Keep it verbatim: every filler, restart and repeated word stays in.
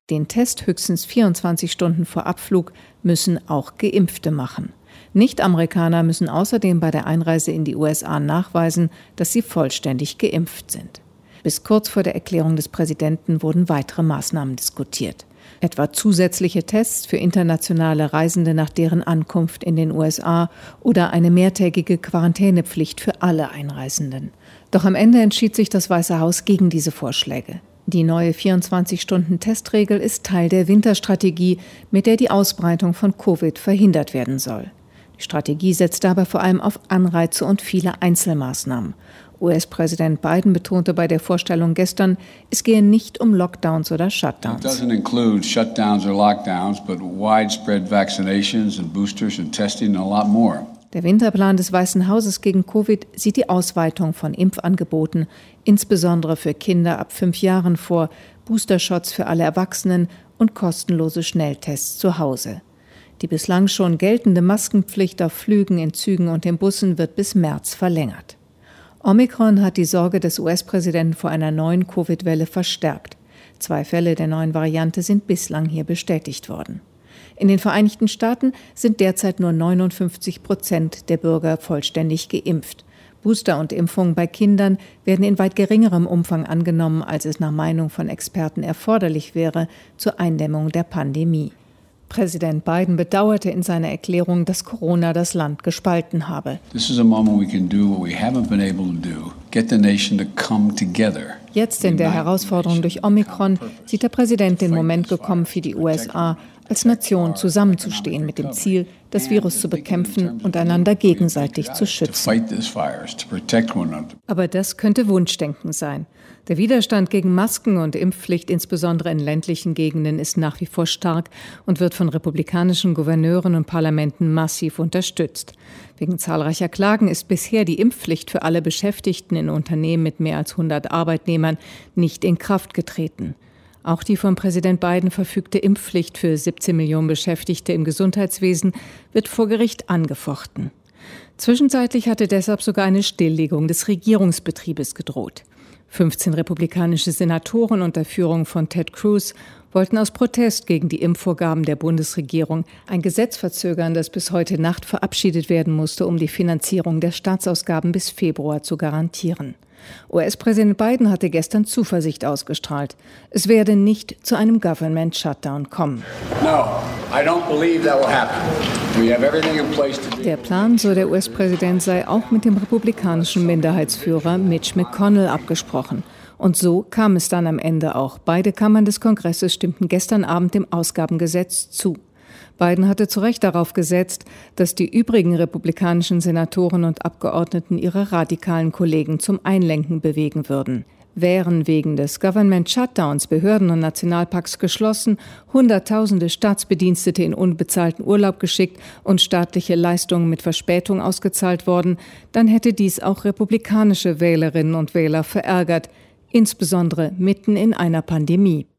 Den Test höchstens vierundzwanzig Stunden vor Abflug müssen auch Geimpfte machen. Nicht-Amerikaner müssen außerdem bei der Einreise in die U S A nachweisen, dass sie vollständig geimpft sind. Bis kurz vor der Erklärung des Präsidenten wurden weitere Maßnahmen diskutiert. Etwa zusätzliche Tests für internationale Reisende nach deren Ankunft in den U S A oder eine mehrtägige Quarantänepflicht für alle Einreisenden. Doch am Ende entschied sich das Weiße Haus gegen diese Vorschläge. Die neue vierundzwanzig-Stunden-Testregel ist Teil der Winterstrategie, mit der die Ausbreitung von Covid verhindert werden soll. Die Strategie setzt dabei vor allem auf Anreize und viele Einzelmaßnahmen. U S-Präsident Biden betonte bei der Vorstellung gestern, es gehe nicht um Lockdowns oder Shutdowns. It doesn't include shutdowns or lockdowns, but widespread vaccinations and boosters and testing and a lot more. Der Winterplan des Weißen Hauses gegen Covid sieht die Ausweitung von Impfangeboten, insbesondere für Kinder ab fünf Jahren vor, Boostershots für alle Erwachsenen und kostenlose Schnelltests zu Hause. Die bislang schon geltende Maskenpflicht auf Flügen, in Zügen und in Bussen wird bis März verlängert. Omikron hat die Sorge des U S-Präsidenten vor einer neuen Covid-Welle verstärkt. Zwei Fälle der neuen Variante sind bislang hier bestätigt worden. In den Vereinigten Staaten sind derzeit nur neunundfünfzig Prozent der Bürger vollständig geimpft. Booster und Impfungen bei Kindern werden in weit geringerem Umfang angenommen, als es nach Meinung von Experten erforderlich wäre zur Eindämmung der Pandemie. Präsident Biden bedauerte in seiner Erklärung, dass Corona das Land gespalten habe. This is a moment we can do what we haven't been able to do. Get the nation to come together. Jetzt in der Herausforderung durch Omikron sieht der Präsident den Moment gekommen, für die U S A als Nation zusammenzustehen mit dem Ziel, das Virus zu bekämpfen und einander gegenseitig zu schützen. Aber das könnte Wunschdenken sein. Der Widerstand gegen Masken- und Impfpflicht, insbesondere in ländlichen Gegenden, ist nach wie vor stark und wird von republikanischen Gouverneuren und Parlamenten massiv unterstützt. Wegen zahlreicher Klagen ist bisher die Impfpflicht für alle Beschäftigten in Unternehmen mit mehr als hundert Arbeitnehmern nicht in Kraft getreten. Auch die von Präsident Biden verfügte Impfpflicht für siebzehn Millionen Beschäftigte im Gesundheitswesen wird vor Gericht angefochten. Zwischenzeitlich hatte deshalb sogar eine Stilllegung des Regierungsbetriebes gedroht. fünfzehn republikanische Senatoren unter Führung von Ted Cruz wollten aus Protest gegen die Impfvorgaben der Bundesregierung ein Gesetz verzögern, das bis heute Nacht verabschiedet werden musste, um die Finanzierung der Staatsausgaben bis Februar zu garantieren. U S-Präsident Biden hatte gestern Zuversicht ausgestrahlt. Es werde nicht zu einem Government Shutdown kommen. No, I don't believe that will happen. We have everything in place to do. Der Plan, so der U S-Präsident, sei auch mit dem republikanischen Minderheitsführer Mitch McConnell abgesprochen. Und so kam es dann am Ende auch. Beide Kammern des Kongresses stimmten gestern Abend dem Ausgabengesetz zu. Biden hatte zu Recht darauf gesetzt, dass die übrigen republikanischen Senatoren und Abgeordneten ihre radikalen Kollegen zum Einlenken bewegen würden. Wären wegen des Government Shutdowns Behörden und Nationalparks geschlossen, Hunderttausende Staatsbedienstete in unbezahlten Urlaub geschickt und staatliche Leistungen mit Verspätung ausgezahlt worden, dann hätte dies auch republikanische Wählerinnen und Wähler verärgert, insbesondere mitten in einer Pandemie.